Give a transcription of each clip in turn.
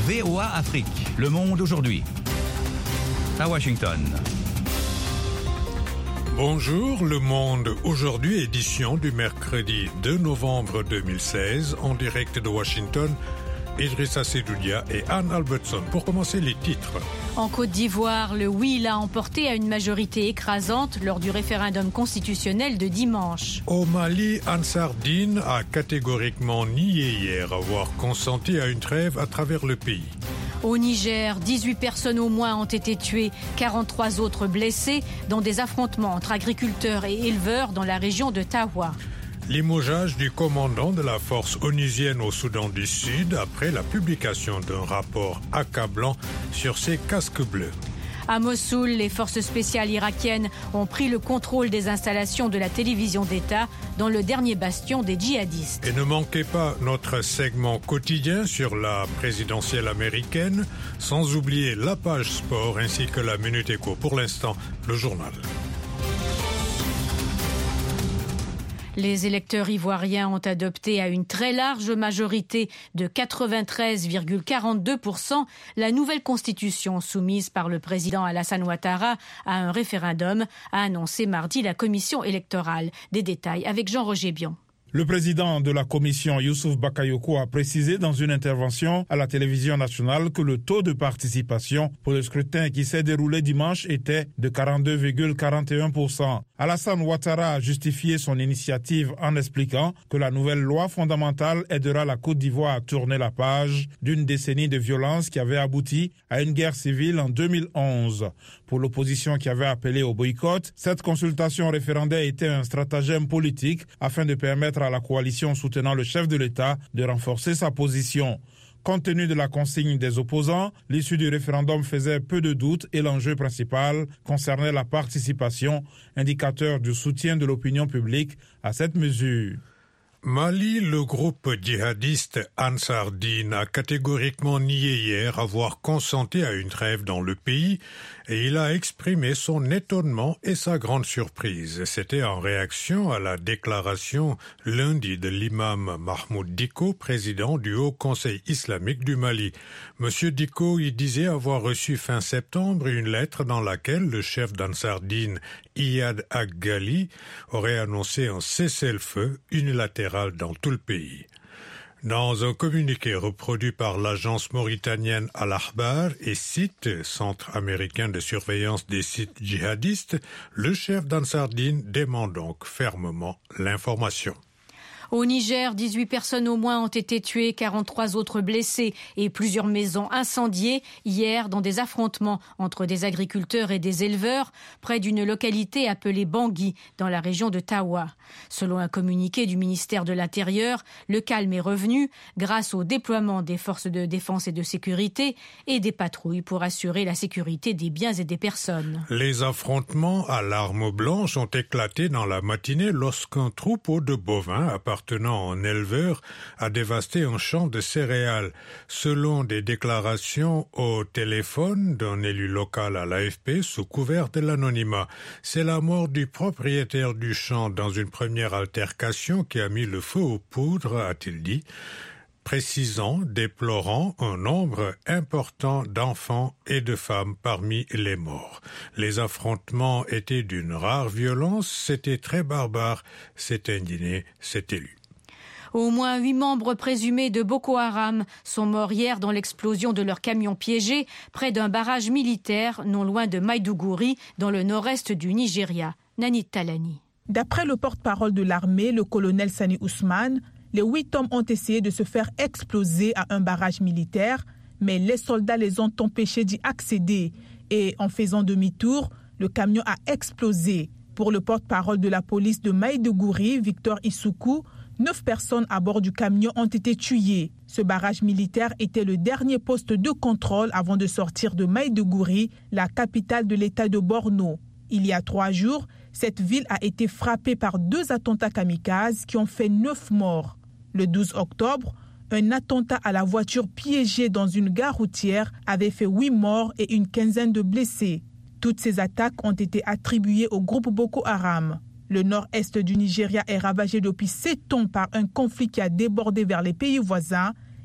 VOA Afrique, le monde aujourd'hui. À Washington. Bonjour, le monde aujourd'hui, édition du mercredi 2 novembre 2016, en direct de Washington. Idrissa Sedoudia et Anne Albertson. Pour commencer, les titres. En Côte d'Ivoire, le oui l'a emporté à une majorité écrasante lors du référendum constitutionnel de dimanche. Au Mali, Ansar Dine a catégoriquement nié hier avoir consenti à une trêve à travers le pays. Au Niger, 18 personnes au moins ont été tuées, 43 autres blessées dans des affrontements entre agriculteurs et éleveurs dans la région de Tawa. Limogeage du commandant de la force onusienne au Soudan du Sud après la publication d'un rapport accablant sur ses casques bleus. À Mossoul, les forces spéciales irakiennes ont pris le contrôle des installations de la télévision d'État dans le dernier bastion des djihadistes. Et ne manquez pas notre segment quotidien sur la présidentielle américaine, sans oublier la page sport ainsi que la Minute Éco. Pour l'instant, le journal. Les électeurs ivoiriens ont adopté à une très large majorité de 93,42% la nouvelle constitution soumise par le président Alassane Ouattara à un référendum, a annoncé mardi la commission électorale. Des détails avec Jean-Roger Bion. Le président de la commission, Youssouf Bakayoko, a précisé dans une intervention à la télévision nationale que le taux de participation pour le scrutin qui s'est déroulé dimanche était de 42,41%. Alassane Ouattara a justifié son initiative en expliquant que la nouvelle loi fondamentale aidera la Côte d'Ivoire à tourner la page d'une décennie de violence qui avait abouti à une guerre civile en 2011. Pour l'opposition qui avait appelé au boycott, cette consultation référendaire était un stratagème politique afin de permettre à la coalition soutenant le chef de l'État de renforcer sa position. Compte tenu de la consigne des opposants, l'issue du référendum faisait peu de doute et l'enjeu principal concernait la participation, indicateur du soutien de l'opinion publique à cette mesure. Mali, le groupe djihadiste Ansar Dine a catégoriquement nié hier avoir consenti à une trêve dans le pays et il a exprimé son étonnement et sa grande surprise. C'était en réaction à la déclaration lundi de l'imam Mahmoud Dicko, président du Haut Conseil islamique du Mali. Monsieur Dicko y disait avoir reçu fin septembre une lettre dans laquelle le chef d'Ansar Dine, Iyad Ag-Ghali, aurait annoncé un cessez-le-feu unilatéral dans tout le pays. Dans un communiqué reproduit par l'agence mauritanienne Al-Akhbar et site, centre américain de surveillance des sites djihadistes, le chef d'Ansar Dine dément donc fermement l'information. Au Niger, 18 personnes au moins ont été tuées, 43 autres blessées et plusieurs maisons incendiées hier dans des affrontements entre des agriculteurs et des éleveurs près d'une localité appelée Bangui dans la région de Tawa. Selon un communiqué du ministère de l'Intérieur, le calme est revenu grâce au déploiement des forces de défense et de sécurité et des patrouilles pour assurer la sécurité des biens et des personnes. Les affrontements à l'arme blanche ont éclaté dans la matinée lorsqu'un troupeau de bovins appartenant à un éleveur a dévasté un champ de céréales. Selon des déclarations au téléphone d'un élu local à l'AFP sous couvert de l'anonymat, c'est la mort du propriétaire du champ dans une première altercation qui a mis le feu aux poudres, a-t-il dit, précisant, déplorant un nombre important d'enfants et de femmes parmi les morts. Les affrontements étaient d'une rare violence, c'était très barbare, c'est indigné, c'est élu. Au moins 8 membres présumés de Boko Haram sont morts hier dans l'explosion de leur camion piégé près d'un barrage militaire non loin de Maïdougouri, dans le nord-est du Nigeria. Nanit Talani. D'après le porte-parole de l'armée, le colonel Sani Ousmane, les 8 hommes ont essayé de se faire exploser à un barrage militaire, mais les soldats les ont empêchés d'y accéder. Et en faisant demi-tour, le camion a explosé. Pour le porte-parole de la police de Maïdougouri, Victor Issoukou, 9 personnes à bord du camion ont été tuées. Ce barrage militaire était le dernier poste de contrôle avant de sortir de Maïdougouri, la capitale de l'État de Borno. Il y a 3 jours, cette ville a été frappée par 2 attentats kamikazes qui ont fait 9 morts. Le 12 octobre, un attentat à la voiture piégée dans une gare routière avait fait 8 morts et une quinzaine de blessés. Toutes ces attaques ont été attribuées au groupe Boko Haram. Le nord-est du Nigeria est ravagé depuis 7 ans par un conflit qui a débordé vers les pays voisins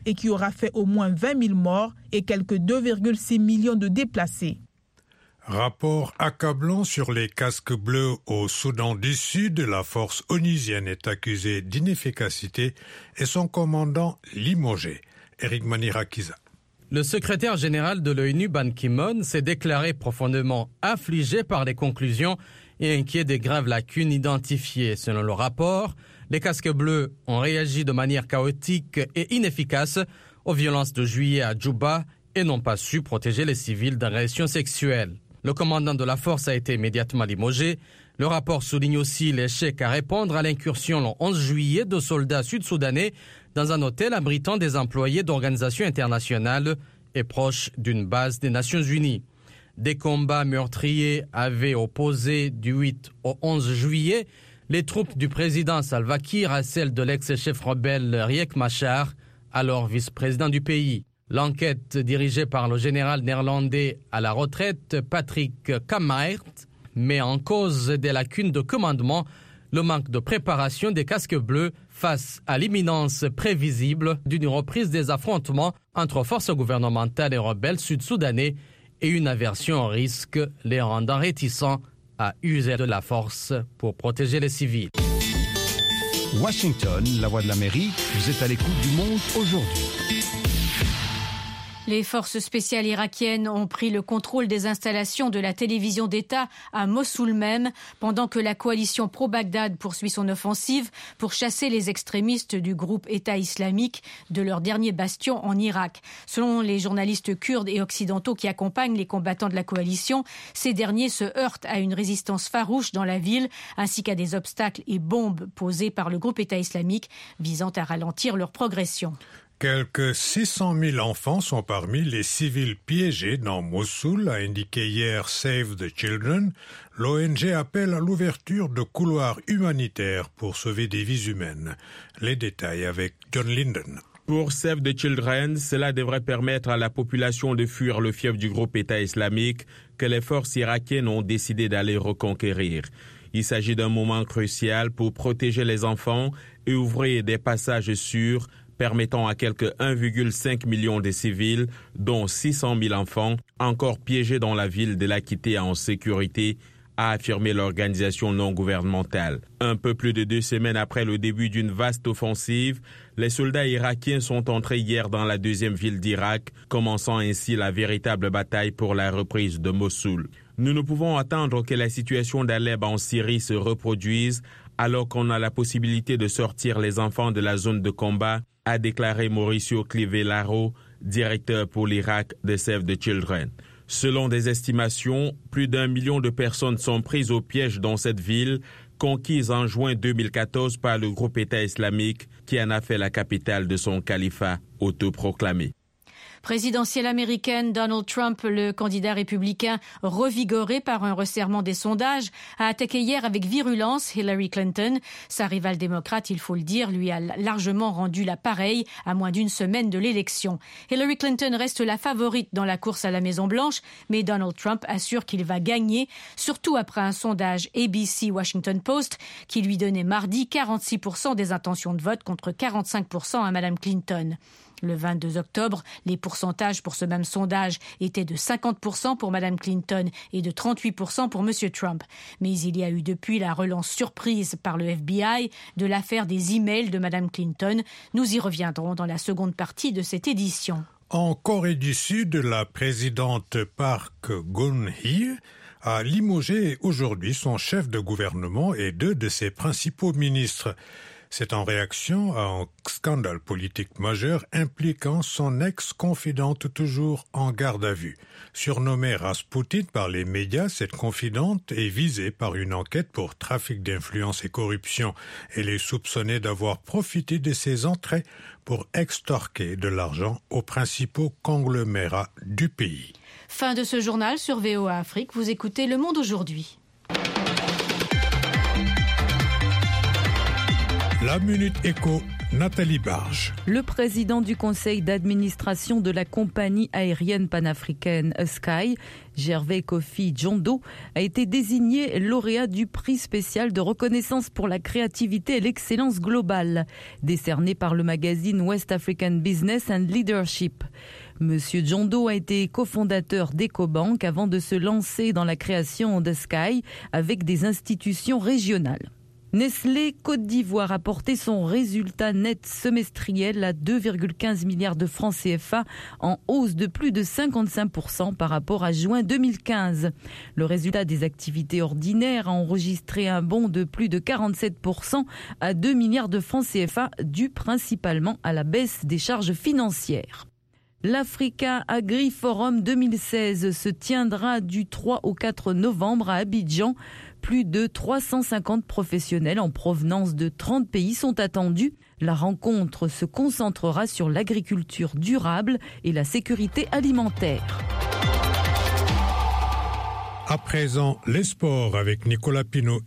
et qui aura fait au moins 20 000 morts et quelques 2,6 millions de déplacés. Rapport accablant sur les casques bleus au Soudan du Sud, la force onusienne est accusée d'inefficacité et son commandant limogé. Eric Manirakiza. Le secrétaire général de l'ONU, Ban Ki-moon, s'est déclaré profondément affligé par les conclusions et inquiet des graves lacunes identifiées. Selon le rapport, les casques bleus ont réagi de manière chaotique et inefficace aux violences de juillet à Djouba et n'ont pas su protéger les civils d'agressions sexuelles. Le commandant de la force a été immédiatement limogé. Le rapport souligne aussi l'échec à répondre à l'incursion le 11 juillet de soldats sud-soudanais dans un hôtel abritant des employés d'organisations internationales et proches d'une base des Nations Unies. Des combats meurtriers avaient opposé du 8 au 11 juillet les troupes du président Salva Kiir à celles de l'ex-chef rebelle Riek Machar, alors vice-président du pays. L'enquête dirigée par le général néerlandais à la retraite Patrick Kammaert met en cause des lacunes de commandement, le manque de préparation des casques bleus face à l'imminence prévisible d'une reprise des affrontements entre forces gouvernementales et rebelles sud-soudanais et une aversion au risque les rendant réticents à user de la force pour protéger les civils. Washington, la voix de l'Amérique, vous êtes à l'écoute du monde aujourd'hui. Les forces spéciales irakiennes ont pris le contrôle des installations de la télévision d'État à Mossoul même, pendant que la coalition pro-Bagdad poursuit son offensive pour chasser les extrémistes du groupe État islamique de leur dernier bastion en Irak. Selon les journalistes kurdes et occidentaux qui accompagnent les combattants de la coalition, ces derniers se heurtent à une résistance farouche dans la ville, ainsi qu'à des obstacles et bombes posés par le groupe État islamique visant à ralentir leur progression. Quelques 600 000 enfants sont parmi les civils piégés dans Mossoul, a indiqué hier Save the Children. L'ONG appelle à l'ouverture de couloirs humanitaires pour sauver des vies humaines. Les détails avec John Linden. Pour Save the Children, cela devrait permettre à la population de fuir le fief du groupe État islamique que les forces irakiennes ont décidé d'aller reconquérir. Il s'agit d'un moment crucial pour protéger les enfants et ouvrir des passages sûrs permettant à quelques 1,5 million de civils, dont 600 000 enfants, encore piégés dans la ville, de la quitter en sécurité, a affirmé l'organisation non gouvernementale. Un peu plus de 2 semaines après le début d'une vaste offensive, les soldats irakiens sont entrés hier dans la deuxième ville d'Irak, commençant ainsi la véritable bataille pour la reprise de Mossoul. Nous ne pouvons attendre que la situation d'Alep en Syrie se reproduise, alors qu'on a la possibilité de sortir les enfants de la zone de combat, a déclaré Mauricio Clivelaro, directeur pour l'Irak de Save the Children. Selon des estimations, plus d'1 million de personnes sont prises au piège dans cette ville, conquise en juin 2014 par le groupe État islamique qui en a fait la capitale de son califat autoproclamé. Présidentielle américaine, Donald Trump, le candidat républicain revigoré par un resserrement des sondages, a attaqué hier avec virulence Hillary Clinton. Sa rivale démocrate, il faut le dire, lui a largement rendu la pareille à moins d'une semaine de l'élection. Hillary Clinton reste la favorite dans la course à la Maison-Blanche, mais Donald Trump assure qu'il va gagner, surtout après un sondage ABC Washington Post qui lui donnait mardi 46% des intentions de vote contre 45% à Mme Clinton. Le 22 octobre, les pourcentages pour ce même sondage étaient de 50% pour Mme Clinton et de 38% pour M. Trump. Mais il y a eu depuis la relance surprise par le FBI de l'affaire des emails de Mme Clinton. Nous y reviendrons dans la seconde partie de cette édition. En Corée du Sud, la présidente Park Geun-hye a limogé aujourd'hui son chef de gouvernement et 2 de ses principaux ministres. C'est en réaction à un scandale politique majeur impliquant son ex-confidente toujours en garde à vue. Surnommée Rasputin par les médias, cette confidente est visée par une enquête pour trafic d'influence et corruption. Elle est soupçonnée d'avoir profité de ses entrées pour extorquer de l'argent aux principaux conglomérats du pays. Fin de ce journal sur VOA Afrique. Vous écoutez Le Monde aujourd'hui. La Minute Éco, Nathalie Barge. Le président du conseil d'administration de la compagnie aérienne panafricaine Sky, Gervais Kofi Djondo, a été désigné lauréat du prix spécial de reconnaissance pour la créativité et l'excellence globale, décerné par le magazine West African Business and Leadership. Monsieur Djondo a été cofondateur d'EcoBank avant de se lancer dans la création de Sky avec des institutions régionales. Nestlé Côte d'Ivoire a porté son résultat net semestriel à 2,15 milliards de francs CFA en hausse de plus de 55% par rapport à juin 2015. Le résultat des activités ordinaires a enregistré un bond de plus de 47% à 2 milliards de francs CFA dû principalement à la baisse des charges financières. L'Africa Agri Forum 2016 se tiendra du 3 au 4 novembre à Abidjan. Plus de 350 professionnels en provenance de 30 pays sont attendus. La rencontre se concentrera sur l'agriculture durable et la sécurité alimentaire. À présent, les sports avec Nicolas Pinault.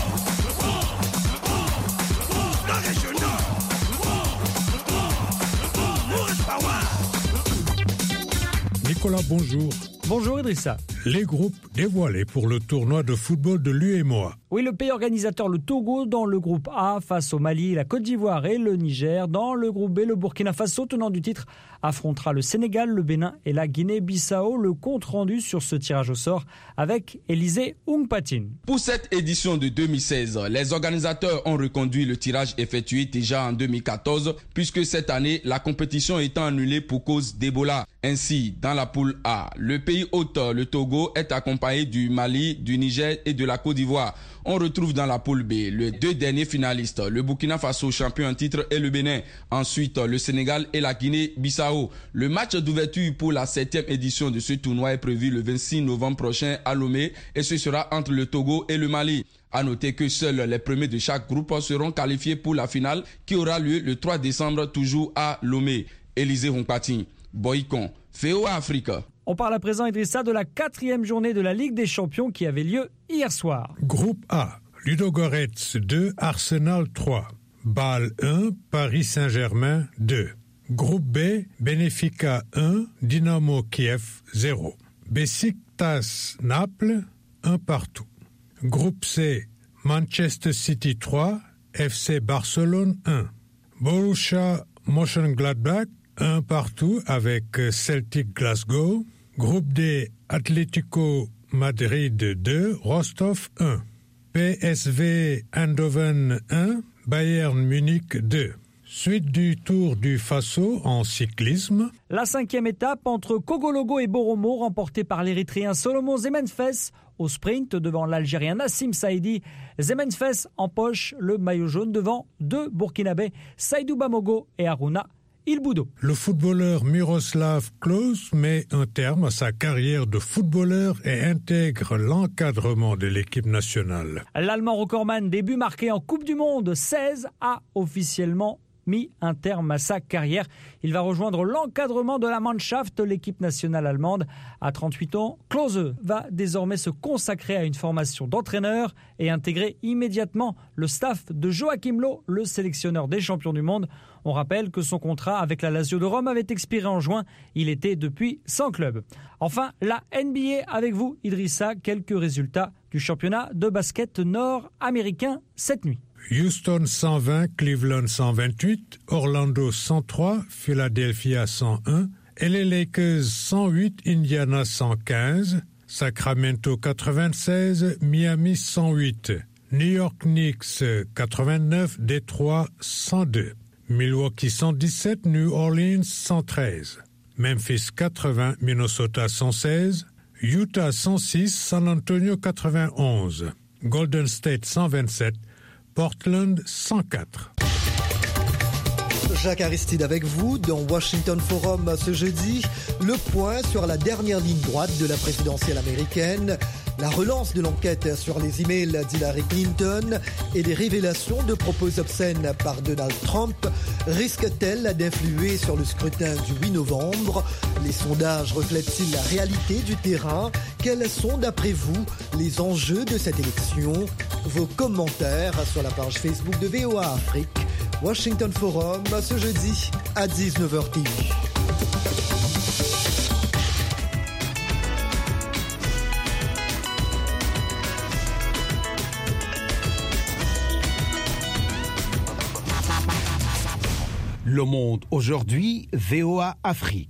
Nicolas, bonjour. Bonjour Idrissa. Les groupes dévoilés pour le tournoi de football de l'UEMOA. Oui, le pays organisateur, le Togo, dans le groupe A, face au Mali, la Côte d'Ivoire et le Niger. Dans le groupe B, le Burkina Faso, tenant du titre, affrontera le Sénégal, le Bénin et la Guinée-Bissau. Le compte rendu sur ce tirage au sort avec Élisée Oungpatine. Pour cette édition de 2016, les organisateurs ont reconduit le tirage effectué déjà en 2014, puisque cette année, la compétition étant annulée pour cause d'Ebola. Ainsi, dans la poule A, le pays hôte, le Togo, est accompagné du Mali, du Niger et de la Côte d'Ivoire. On retrouve dans la poule B les deux derniers finalistes, le Burkina Faso, champion en titre, et le Bénin. Ensuite, le Sénégal et la Guinée-Bissau. Le match d'ouverture pour la 7e édition de ce tournoi est prévu le 26 novembre prochain à Lomé et ce sera entre le Togo et le Mali. À noter que seuls les premiers de chaque groupe seront qualifiés pour la finale qui aura lieu le 3 décembre toujours à Lomé. Élisée Oungpatine, Boycon, VOA Afrique. On parle à présent, Idrissa, de la 4e journée de la Ligue des Champions qui avait lieu hier soir. Groupe A, Ludogorets 2, Arsenal 3. Bâle 1, Paris Saint-Germain 2. Groupe B, Benfica 1, Dynamo Kiev 0. Besiktas Naples 1 partout. Groupe C, Manchester City 3, FC Barcelone 1. Borussia Mönchengladbach 1 partout avec Celtic Glasgow. Groupe D, Atlético Madrid 2, Rostov 1. PSV Eindhoven 1, Bayern Munich 2. Suite du Tour du Faso en cyclisme. La 5e étape entre Kogologo et Boromo, remportée par l'Érythréen Solomon Zemenfes au sprint devant l'Algérien Nassim Saïdi. Zemenfes empoche le maillot jaune devant deux Burkinabés, Saïdou Bamogo et Haruna Ilboudo. Le footballeur Miroslav Klose met un terme à sa carrière de footballeur et intègre l'encadrement de l'équipe nationale. L'Allemand recordman des buts marqués en Coupe du Monde 16 a officiellement mis un terme à sa carrière. Il va rejoindre l'encadrement de la Mannschaft, l'équipe nationale allemande. À 38 ans, Klose va désormais se consacrer à une formation d'entraîneur et intégrer immédiatement le staff de Joachim Löw, le sélectionneur des champions du monde. On rappelle que son contrat avec la Lazio de Rome avait expiré en juin. Il était depuis sans club. Enfin, la NBA avec vous, Idrissa. Quelques résultats du championnat de basket nord-américain cette nuit. Houston 120, Cleveland 128, Orlando 103, Philadelphia 101, LA Lakers 108, Indiana 115, Sacramento 96, Miami 108, New York Knicks 89, Détroit 102, Milwaukee 117, New Orleans 113, Memphis 80, Minnesota 116, Utah 106, San Antonio 91, Golden State 127, Portland 104. Jacques Aristide avec vous dans Washington Forum ce jeudi. Le point sur la dernière ligne droite de la présidentielle américaine, la relance de l'enquête sur les emails d'Hillary Clinton et les révélations de propos obscènes par Donald Trump risquent-elles d'influer sur le scrutin du 8 novembre? Les sondages reflètent-ils la réalité du terrain? Quels sont d'après vous les enjeux de cette élection? Vos commentaires sur la page Facebook de VOA Afrique Washington Forum, ce jeudi à 19h TV. Le Monde aujourd'hui, VOA Afrique.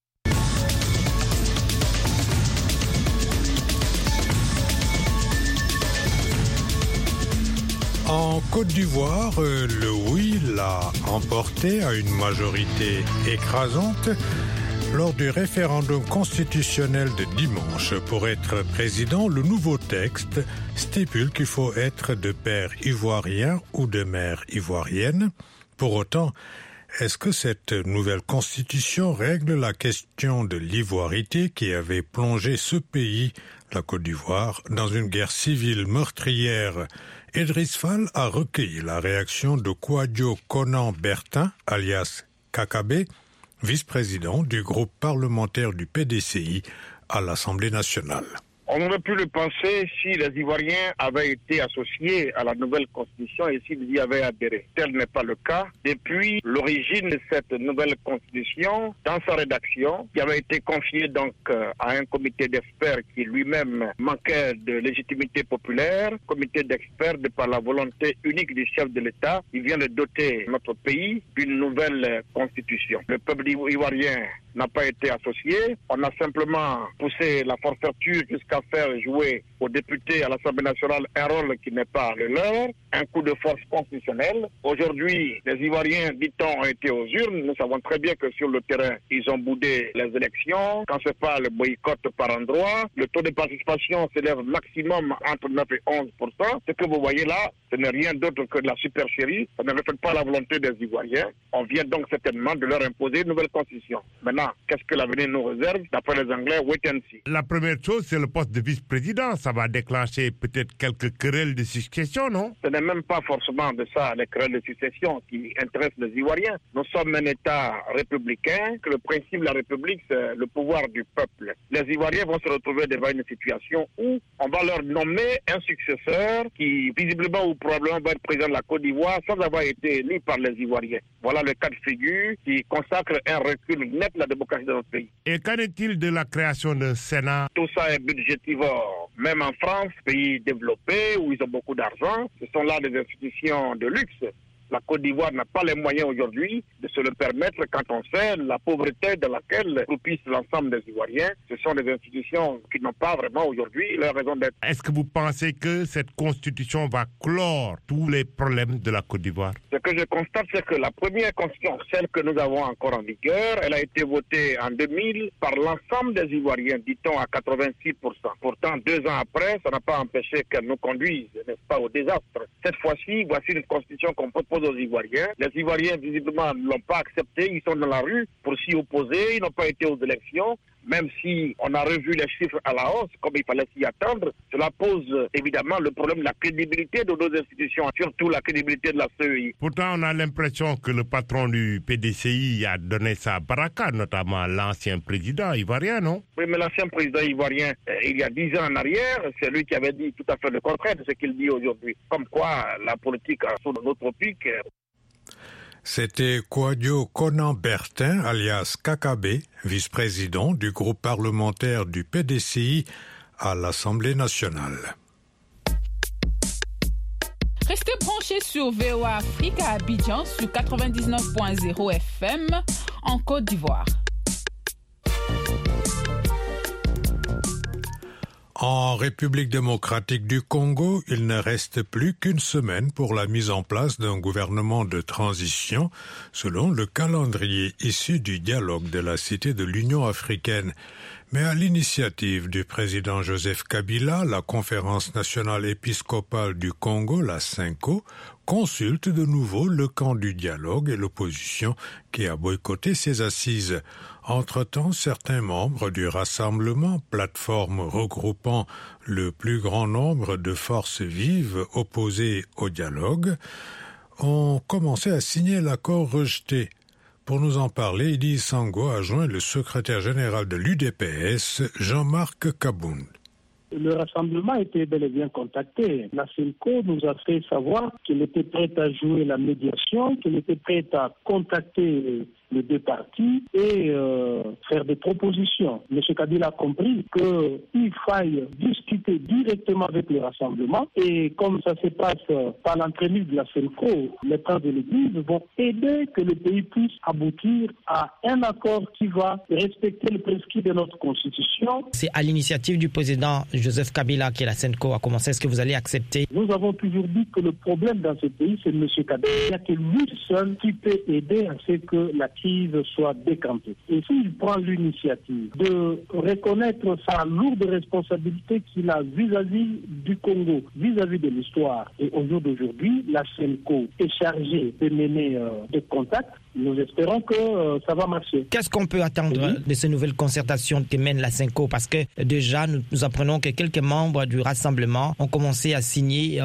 En Côte d'Ivoire, le oui l'a emporté à une majorité écrasante lors du référendum constitutionnel de dimanche. Pour être président, le nouveau texte stipule qu'il faut être de père ivoirien ou de mère ivoirienne. Pour autant, est-ce que cette nouvelle constitution règle la question de l'ivoirité qui avait plongé ce pays, la Côte d'Ivoire, dans une guerre civile meurtrière? Idriss Fall a recueilli la réaction de Kouadio Konan Bertin, alias Kakabe, vice-président du groupe parlementaire du PDCI à l'Assemblée nationale. On aurait pu le penser si les Ivoiriens avaient été associés à la nouvelle constitution et s'ils y avaient adhéré. Tel n'est pas le cas. Depuis l'origine de cette nouvelle constitution, dans sa rédaction, qui avait été confiée donc à un comité d'experts qui lui-même manquait de légitimité populaire, comité d'experts de par la volonté unique du chef de l'État, il vient de doter notre pays d'une nouvelle constitution. Le peuple ivoirien n'a pas été associé. On a simplement poussé la forfaiture jusqu'à faire jouer aux députés à l'Assemblée nationale un rôle qui n'est pas le leur, un coup de force constitutionnel. Aujourd'hui, les Ivoiriens, dit-on, ont été aux urnes. Nous savons très bien que sur le terrain, ils ont boudé les élections. Quand c'est pas le boycott par endroit, le taux de participation s'élève maximum entre 9 et 11%. Ce que vous voyez là, ce n'est rien d'autre que de la supercherie. Ça ne reflète pas la volonté des Ivoiriens. On vient donc certainement de leur imposer une nouvelle constitution. Maintenant, qu'est-ce que l'avenir nous réserve? D'après les Anglais, wait and see. La première chose, c'est le poste de vice-président. Ça va déclencher peut-être quelques querelles de succession, non? Ce n'est même pas forcément de ça, les querelles de succession qui intéressent les Ivoiriens. Nous sommes un État républicain, que le principe de la République, c'est le pouvoir du peuple. Les Ivoiriens vont se retrouver devant une situation où on va leur nommer un successeur qui, visiblement ou probablement, va être président de la Côte d'Ivoire sans avoir été élu par les Ivoiriens. Voilà le cas de figure qui consacre un recul net de la démocratie de notre pays. Et qu'en est-il de la création d'un Sénat? Tout ça est budgétivore. Même en France, pays développé, où ils ont beaucoup d'argent, ce sont là des institutions de luxe. La Côte d'Ivoire n'a pas les moyens aujourd'hui de se le permettre quand on sait la pauvreté dans laquelle croupissent l'ensemble des Ivoiriens. Ce sont des institutions qui n'ont pas vraiment aujourd'hui leur raison d'être. Est-ce que vous pensez que cette constitution va clore tous les problèmes de la Côte d'Ivoire? Ce que je constate, c'est que la première constitution, celle que nous avons encore en vigueur, elle a été votée en 2000 par l'ensemble des Ivoiriens, dit-on à 86%. Pourtant, 2 ans après, ça n'a pas empêché qu'elle nous conduise, n'est-ce pas, au désastre. Cette fois-ci, voici une constitution qu'on propose aux Ivoiriens. Les Ivoiriens, visiblement, ne l'ont pas accepté. Ils sont dans la rue pour s'y opposer. Ils n'ont pas été aux élections. Même si on a revu les chiffres à la hausse, comme il fallait s'y attendre, cela pose évidemment le problème de la crédibilité de nos institutions, surtout la crédibilité de la CEI. Pourtant, on a l'impression que le patron du PDCI a donné sa baraka, notamment l'ancien président ivoirien, non? Oui, mais l'ancien président ivoirien, il y a 10 ans en arrière, c'est lui qui avait dit tout à fait le contraire de ce qu'il dit aujourd'hui. Comme quoi, la politique sous nos tropiques. C'était Kouadio Konan Bertin, alias Kakabe, vice-président du groupe parlementaire du PDCI à l'Assemblée nationale. Restez branchés sur VOA Afrique à Abidjan sur 99.0 FM en Côte d'Ivoire. En République démocratique du Congo, il ne reste plus qu'une semaine pour la mise en place d'un gouvernement de transition selon le calendrier issu du dialogue de la Cité de l'Union africaine. Mais à l'initiative du président Joseph Kabila, la Conférence nationale épiscopale du Congo, la CENCO, consulte de nouveau le camp du dialogue et l'opposition qui a boycotté ses assises. Entre-temps, certains membres du Rassemblement, plateforme regroupant le plus grand nombre de forces vives opposées au dialogue, ont commencé à signer l'accord rejeté. Pour nous en parler, Idi Sango a joint le secrétaire général de l'UDPS, Jean-Marc Kabound. Le rassemblement était bel et bien contacté. La CENCO nous a fait savoir qu'elle était prête à jouer la médiation, qu'elle était prête à contacter les deux parties et faire des propositions. M. Kabila a compris qu'il faille discuter directement avec le rassemblement et comme ça se passe par l'entremise de la CENCO, les princes de l'Église vont aider que le pays puisse aboutir à un accord qui va respecter le prescrit de notre Constitution. C'est à l'initiative du président Joseph Kabila que la CENCO a commencé. Est-ce que vous allez accepter? Nous avons toujours dit que le problème dans ce pays, c'est M. Kabila. Il n'y a que lui seul qui peut aider à ce que la crise soit décampée. Et s'il prend l'initiative de reconnaître sa lourde responsabilité qu'il a vis-à-vis du Congo, vis-à-vis de l'histoire, et au jour d'aujourd'hui, la CENCO est chargée de mener des contacts. Nous espérons que ça va marcher. Qu'est-ce qu'on peut attendre de ces nouvelles concertations que mène la CENCO? Parce que déjà, nous apprenons que quelques membres du rassemblement ont commencé à signer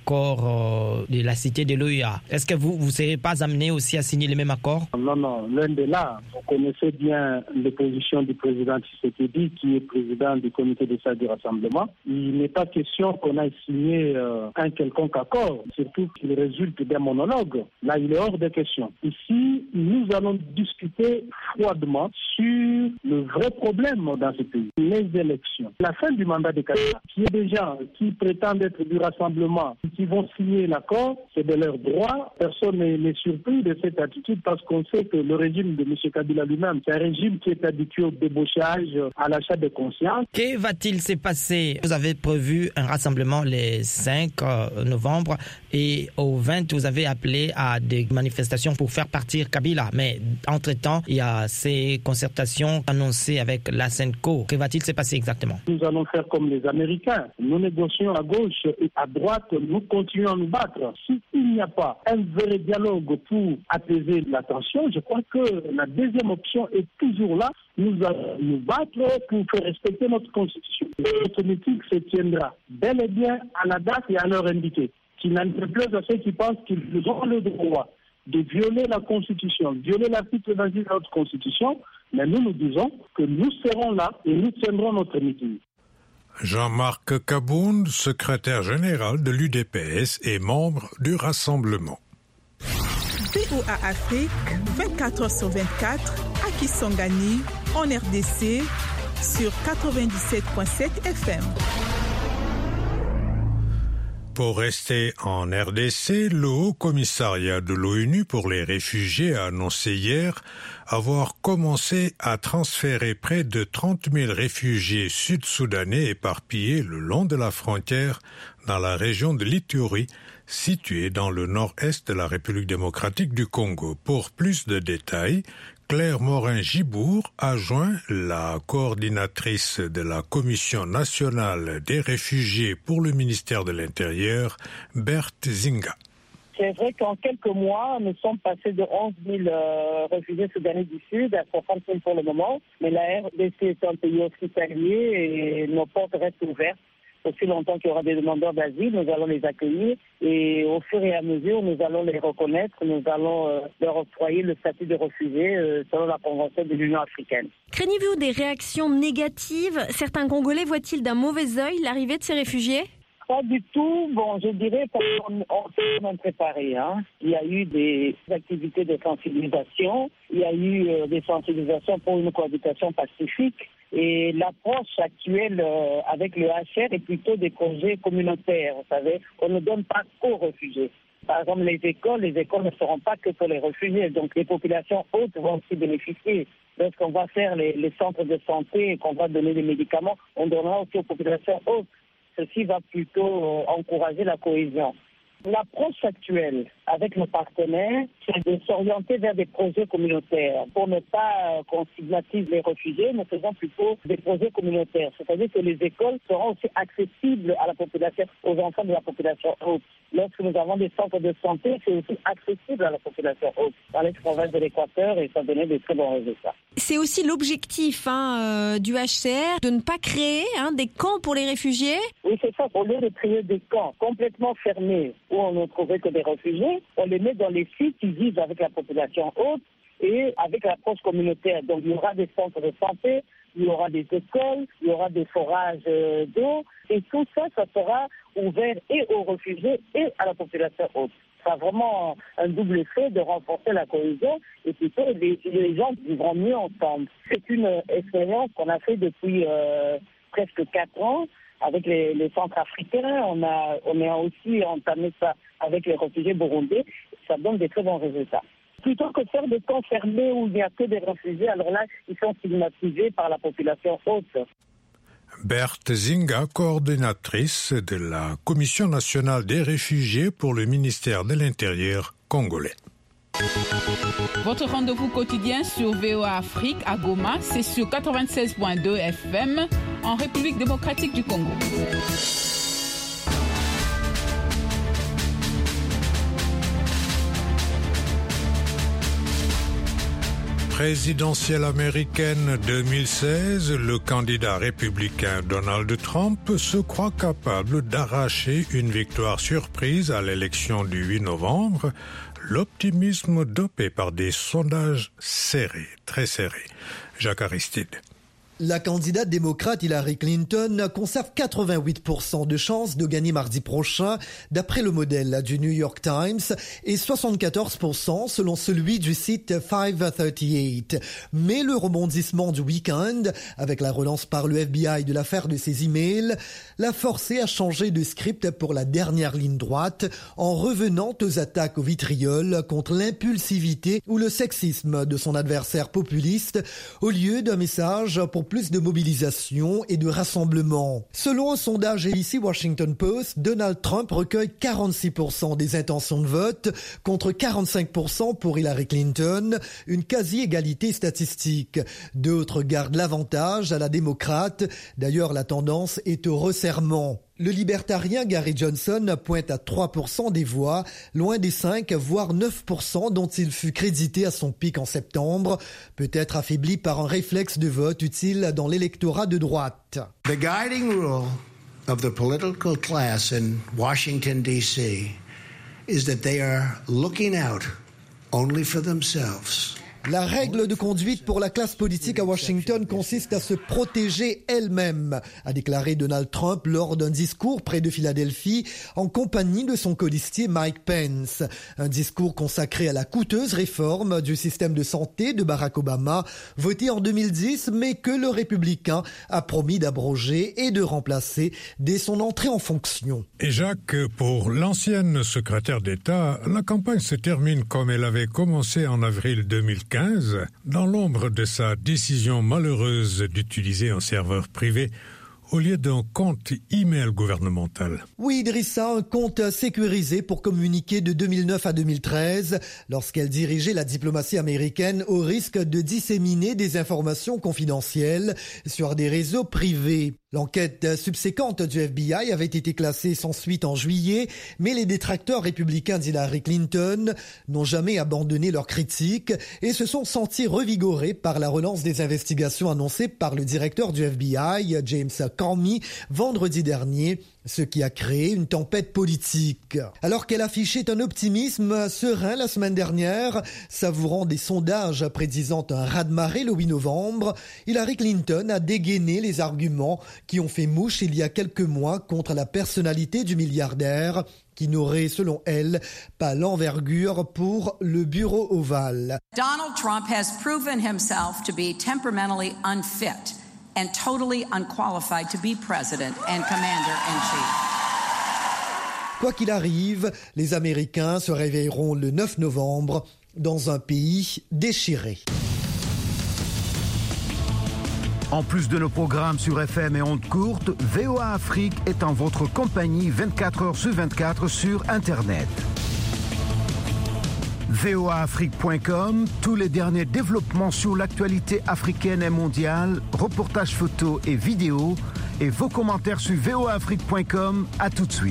l'accord de la cité de l'OEA. Est-ce que vous ne serez pas amené aussi à signer le même accord? Non, loin de là. Vous connaissez bien les positions du président Tshisekedi, qui est président du comité de salle du rassemblement. Il n'est pas question qu'on ait signé un quelconque accord, surtout qu'il résulte d'un monologue. Là, il est hors de question. Ici, nous allons discuter froidement sur le vrai problème dans ce pays, les élections. La fin du mandat de Kabila, qui est des gens qui prétendent être du rassemblement, qui vont signer l'accord, c'est de leur droit. Personne n'est surpris de cette attitude parce qu'on sait que le régime de M. Kabila lui-même, c'est un régime qui est habitué au débauchage, à l'achat de conscience. Que va-t-il se passer? Vous avez prévu un rassemblement le 5 novembre et au 20, vous avez appelé à des manifestations pour faire partir Kabila. Mais entre-temps, il y a ces concertations annoncées avec la CENCO. Que va-t-il se passer exactement? Nous allons faire comme les Américains. Nous négocions à gauche et à droite. Nous continuons à nous battre. S'il n'y a pas un vrai dialogue pour apaiser la tension, je crois que la deuxième option est toujours là. Nous allons nous battre pour faire respecter notre Constitution. Notre meeting se tiendra bel et bien à la date et à l'heure indiquée. Qui n'en déplaise à ceux qui pensent qu'ils ont le droit de violer la Constitution, violer l'article 28 de notre Constitution, mais nous disons que nous serons là et nous tiendrons notre meeting. Jean-Marc Kabound, secrétaire général de l'UDPS et membre du Rassemblement. VOA Afrique, 24h/24, à Kisangani, en RDC, sur 97.7 FM. Pour rester en RDC, le Haut-Commissariat de l'ONU pour les réfugiés a annoncé hier avoir commencé à transférer près de 30 000 réfugiés sud-soudanais éparpillés le long de la frontière dans la région de l'Ituri, située dans le nord-est de la République démocratique du Congo. Pour plus de détails, Claire Morin-Gibour a joint la coordinatrice de la Commission nationale des réfugiés pour le ministère de l'Intérieur, Berthe Zinga. C'est vrai qu'en quelques mois, nous sommes passés de 11 000 réfugiés soudanais du Sud à 60 000 pour le moment. Mais la RDC est un pays hospitalier et nos portes restent ouvertes. Aussi longtemps qu'il y aura des demandeurs d'asile, nous allons les accueillir et au fur et à mesure, nous allons les reconnaître, nous allons leur octroyer le statut de réfugié selon la Convention de l'Union africaine. Craignez-vous des réactions négatives? Certains Congolais voient-ils d'un mauvais œil l'arrivée de ces réfugiés? Pas du tout. Bon, je dirais qu'on s'est même préparé. Il y a eu des activités de sensibilisation, il y a eu des sensibilisations pour une cohabitation pacifique. Et l'approche actuelle avec le HR est plutôt des projets communautaires. Vous savez, on ne donne pas qu'aux réfugiés. Par exemple, les écoles ne seront pas que pour les réfugiés. Donc, les populations hautes vont aussi bénéficier. Lorsqu'on va faire les centres de santé et qu'on va donner des médicaments, on donnera aussi aux populations hautes. Ceci va plutôt encourager la cohésion. L'approche actuelle avec nos partenaires, c'est de s'orienter vers des projets communautaires. Pour ne pas qu'on stigmatise les réfugiés, nous faisons plutôt des projets communautaires. C'est-à-dire que les écoles seront aussi accessibles à la population, aux enfants de la population haute. Lorsque nous avons des centres de santé, c'est aussi accessible à la population haute. Dans les provinces de l'Équateur, et ça donnait de très bons résultats. C'est aussi l'objectif du HCR, de ne pas créer des camps pour les réfugiés. Oui, c'est ça. Au lieu de créer des camps complètement fermés où on ne trouvait que des réfugiés, on les met dans les sites qui vivent avec la population haute et avec l'approche communautaire. Donc il y aura des centres de santé, il y aura des écoles, il y aura des forages d'eau, et tout ça, ça sera ouvert et aux réfugiés et à la population haute. Ça a vraiment un double effet de renforcer la cohésion et plutôt les gens vivront mieux ensemble. C'est une expérience qu'on a fait depuis presque 4 ans avec les centres africains. On a aussi entamé ça avec les réfugiés burundais. Ça donne des très bons résultats. Plutôt que de faire des camps fermés où il n'y a que des réfugiés, alors là, ils sont stigmatisés par la population haute. Berthe Zinga, coordinatrice de la Commission nationale des réfugiés pour le ministère de l'Intérieur congolais. Votre rendez-vous quotidien sur VOA Afrique à Goma, c'est sur 96.2 FM en République démocratique du Congo. Présidentielle américaine 2016, le candidat républicain Donald Trump se croit capable d'arracher une victoire surprise à l'élection du 8 novembre, l'optimisme dopé par des sondages serrés, très serrés. Jacques Aristide. La candidate démocrate Hillary Clinton conserve 88% de chances de gagner mardi prochain, d'après le modèle du New York Times, et 74% selon celui du site 538. Mais le rebondissement du week-end, avec la relance par le FBI de l'affaire de ses emails, l'a forcé à changer de script pour la dernière ligne droite, en revenant aux attaques au vitriol contre l'impulsivité ou le sexisme de son adversaire populiste, au lieu d'un message pour plus de mobilisation et de rassemblement. Selon un sondage ABC Washington Post, Donald Trump recueille 46% des intentions de vote contre 45% pour Hillary Clinton, une quasi-égalité statistique. D'autres gardent l'avantage à la démocrate. D'ailleurs, la tendance est au resserrement. Le libertarien Gary Johnson pointe à 3% des voix, loin des 5 voire 9% dont il fut crédité à son pic en septembre, peut-être affaibli par un réflexe de vote utile dans l'électorat de droite. The guiding rule of the political class in Washington, D.C. is that they are looking out only for themselves. La règle de conduite pour la classe politique à Washington consiste à se protéger elle-même, a déclaré Donald Trump lors d'un discours près de Philadelphie en compagnie de son colistier Mike Pence. Un discours consacré à la coûteuse réforme du système de santé de Barack Obama, voté en 2010, mais que le républicain a promis d'abroger et de remplacer dès son entrée en fonction. Et Jacques, pour l'ancienne secrétaire d'État, la campagne se termine comme elle avait commencé en avril 2015. Dans l'ombre de sa décision malheureuse d'utiliser un serveur privé au lieu d'un compte email gouvernemental. Oui, Idrissa, un compte sécurisé pour communiquer de 2009 à 2013, lorsqu'elle dirigeait la diplomatie américaine au risque de disséminer des informations confidentielles sur des réseaux privés. L'enquête subséquente du FBI avait été classée sans suite en juillet, mais les détracteurs républicains d'Hillary Clinton n'ont jamais abandonné leurs critiques et se sont sentis revigorés par la relance des investigations annoncées par le directeur du FBI, James Comey, vendredi dernier, ce qui a créé une tempête politique. Alors qu'elle affichait un optimisme serein la semaine dernière, savourant des sondages prédisant un raz-de-marée le 8 novembre, Hillary Clinton a dégainé les arguments qui ont fait mouche il y a quelques mois contre la personnalité du milliardaire qui n'aurait, selon elle, pas l'envergure pour le bureau ovale. Donald Trump has proven himself to be temperamentally unfit and totally unqualified to be president and commander-in-chief. Quoi qu'il arrive, les Américains se réveilleront le 9 novembre dans un pays déchiré. En plus de nos programmes sur FM et ondes courtes, VOA Afrique est en votre compagnie 24 heures sur 24 sur Internet. voaafrique.com, tous les derniers développements sur l'actualité africaine et mondiale, reportages photos et vidéos, et vos commentaires sur voaafrique.com. À tout de suite.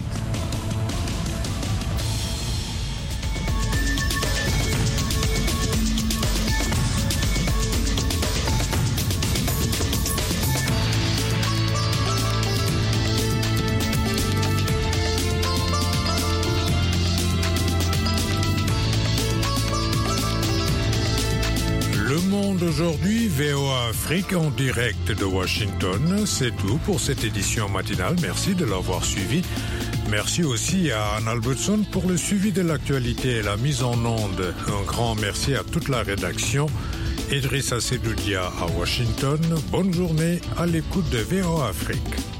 monde aujourd'hui, VOA Afrique en direct de Washington. C'est tout pour cette édition matinale. Merci de l'avoir suivi. Merci aussi à Anne Albertson pour le suivi de l'actualité et la mise en onde. Un grand merci à toute la rédaction. Idrissa Sedoudia à Washington. Bonne journée à l'écoute de VOA Afrique.